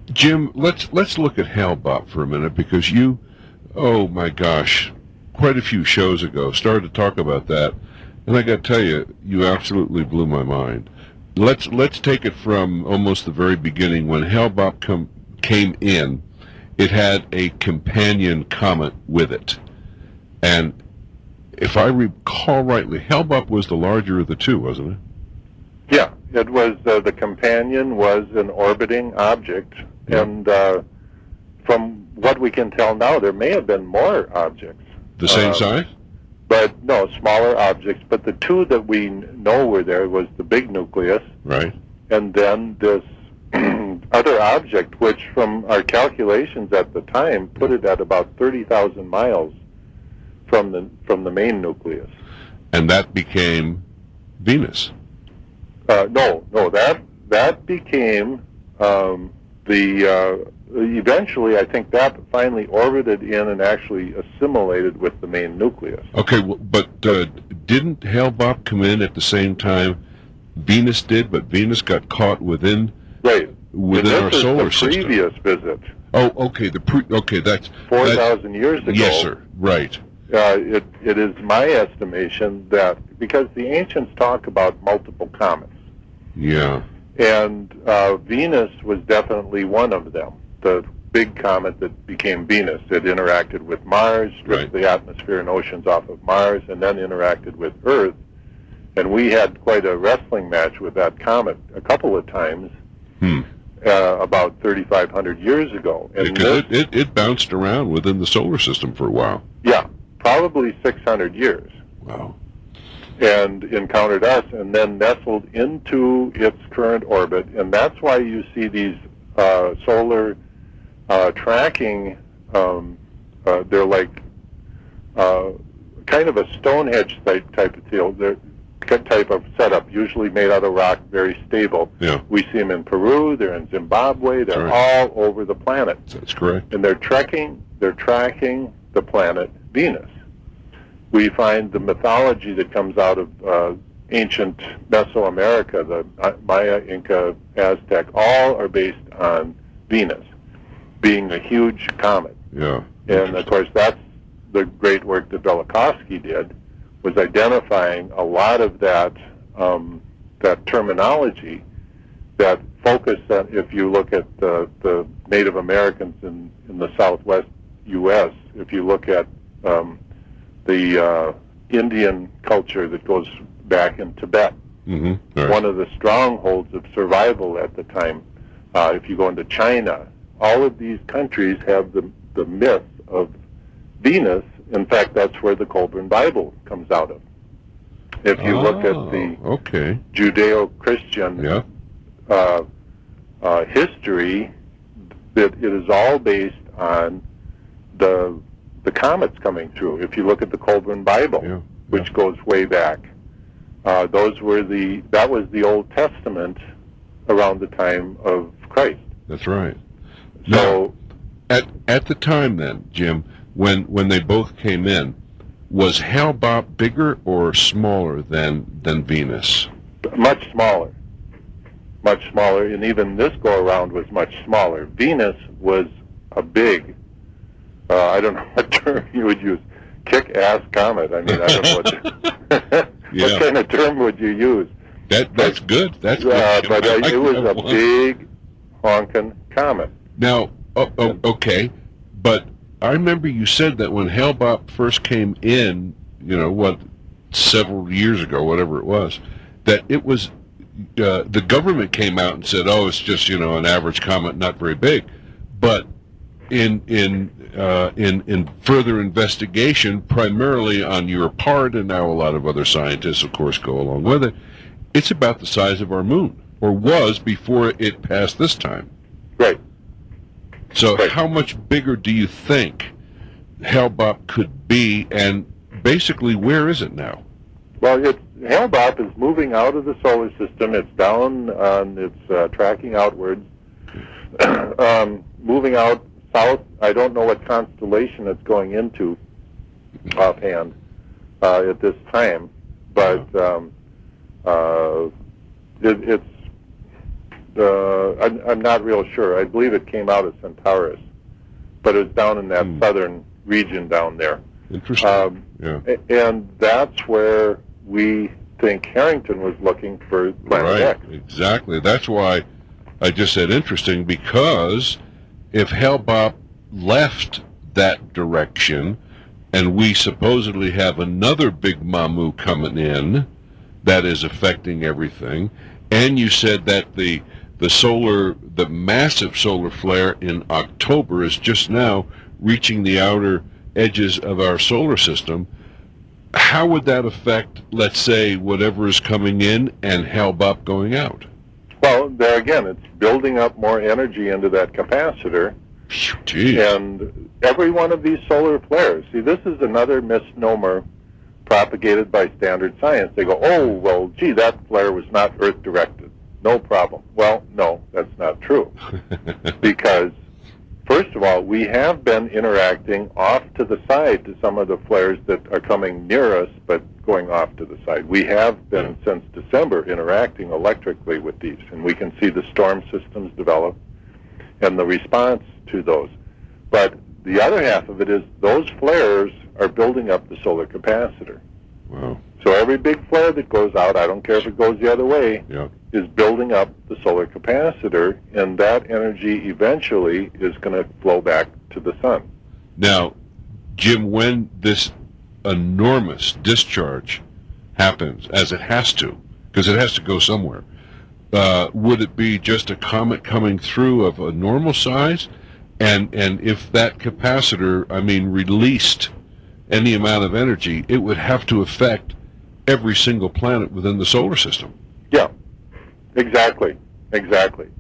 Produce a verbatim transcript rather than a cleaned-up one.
Jim, let's let's look at Hale-Bopp for a minute, because you, oh my gosh, quite a few shows ago started to talk about that, and I got to tell you, you absolutely blew my mind. Let's let's take it from almost the very beginning when Hale-Bopp come, came in. It had a companion comet with it, and if I recall rightly, Hale-Bopp was the larger of the two, wasn't it? Yeah, it was. Uh, the companion was an orbiting object, yeah. and uh, from what we can tell now, there may have been more objects. The same um, size? But no, smaller objects. But the two that we know were there was the big nucleus, right, and then this other object, which from our calculations at the time put it at about thirty thousand miles from the from the main nucleus. And that became Venus. Uh, no, no, that that became um, the. Uh, eventually, I think that finally orbited in and actually assimilated with the main nucleus. Okay, well, but uh, didn't Hale-Bopp come in at the same time Venus did? But Venus got caught within right within and our this solar is the system. Previous visit. Oh, okay. The pre. Okay, that's four thousand years ago. Yes, sir. Right. Uh, it it is my estimation that because the ancients talk about multiple comets. Yeah. And uh, Venus was definitely one of them. The big comet that became Venus. It interacted with Mars, stripped right. the atmosphere and oceans off of Mars, and then interacted with Earth. And we had quite a wrestling match with that comet a couple of times, hmm. uh, about thirty-five hundred years ago. And because it, it, it bounced around within the solar system for a while. Yeah, probably six hundred years. Wow. And encountered us, and then nestled into its current orbit, and that's why you see these uh, solar uh, tracking. Um, uh, they're like uh, kind of a Stonehenge type type of deal. They're type of setup, usually made out of rock, very stable. Yeah. We see them in Peru. They're in Zimbabwe. They're right. all over the planet. That's correct. And they're tracking. They're tracking the planet Venus. We find the mythology that comes out of uh, ancient Mesoamerica, the Maya, Inca, Aztec, all are based on Venus being a huge comet. Yeah. And, of course, that's the great work that Velikovsky did, was identifying a lot of that um, that terminology that focused on, if you look at the, the Native Americans in, in the southwest U S, if you look at um, the uh, Indian culture that goes back in Tibet. Mm-hmm. Right. One of the strongholds of survival at the time. Uh, if you go into China, all of these countries have the, the myth of Venus. In fact, that's where the Colburn Bible comes out of. If you oh, look at the okay. Judeo-Christian yeah. uh, uh, history, that it is all based on the the comets coming through. If you look at the Colburn Bible, yeah, yeah. which goes way back, uh, those were the that was the Old Testament around the time of Christ. That's right. So, now, at at the time then, Jim, when when they both came in, was Hale-Bopp bigger or smaller than than Venus? Much smaller. Much smaller, and even this go around was much smaller. Venus was a big. Uh, I don't know what term you would use. Kick-ass comet. I mean, I don't know what, the, yeah. what kind of term would you use. That that's but, good. That's good. Uh, but uh, like it was a one. big, honking comet. Now, oh, oh, okay, but I remember you said that when Hale-Bopp first came in, you know, what, several years ago, whatever it was, that it was uh, the government came out and said, "Oh, it's just, you know, an average comet, not very big," but in in uh, in in further investigation, primarily on your part, and now a lot of other scientists, of course, go along with it, it's about the size of our moon, or was before it passed this time. Right. So right. how much bigger do you think Hale-Bopp could be, and basically where is it now? Well, it's, Hale-Bopp is moving out of the solar system. It's down on, it's uh, tracking outwards, um, moving out south. I don't know what constellation it's going into offhand uh, at this time, but um, uh, it, it's uh, I'm, I'm not real sure. I believe it came out of Centaurus, but it was down in that hmm. southern region down there. Interesting. Um, yeah. And that's where we think Harrington was looking for Planet right. X. Exactly. That's why I just said interesting, because if Hale-Bopp left that direction, and we supposedly have another big Mamu coming in that is affecting everything, and you said that the the solar, the massive solar flare in October is just now reaching the outer edges of our solar system, how would that affect, let's say, whatever is coming in and Hale-Bopp going out? Well, there again, it's building up more energy into that capacitor. Jeez. And every one of these solar flares, see, this is another misnomer propagated by Standard Science. They go, oh, well, gee, that flare was not Earth-directed. No problem. Well, no, that's not true. Because, first of all, we have been interacting off to the side to some of the flares that are coming near us, but going off to the side. We have been, since December, interacting electrically with these, and we can see the storm systems develop and the response to those. But the other half of it is those flares are building up the solar capacitor. Wow. So every big flare that goes out, I don't care if it goes the other way, yeah. is building up the solar capacitor, and that energy eventually is going to flow back to the sun. Now, Jim, when this enormous discharge happens, as it has to, because it has to go somewhere, uh, would it be just a comet coming through of a normal size? And and if that capacitor, I mean, released any amount of energy, it would have to affect every single planet within the solar system. Yeah, exactly, exactly.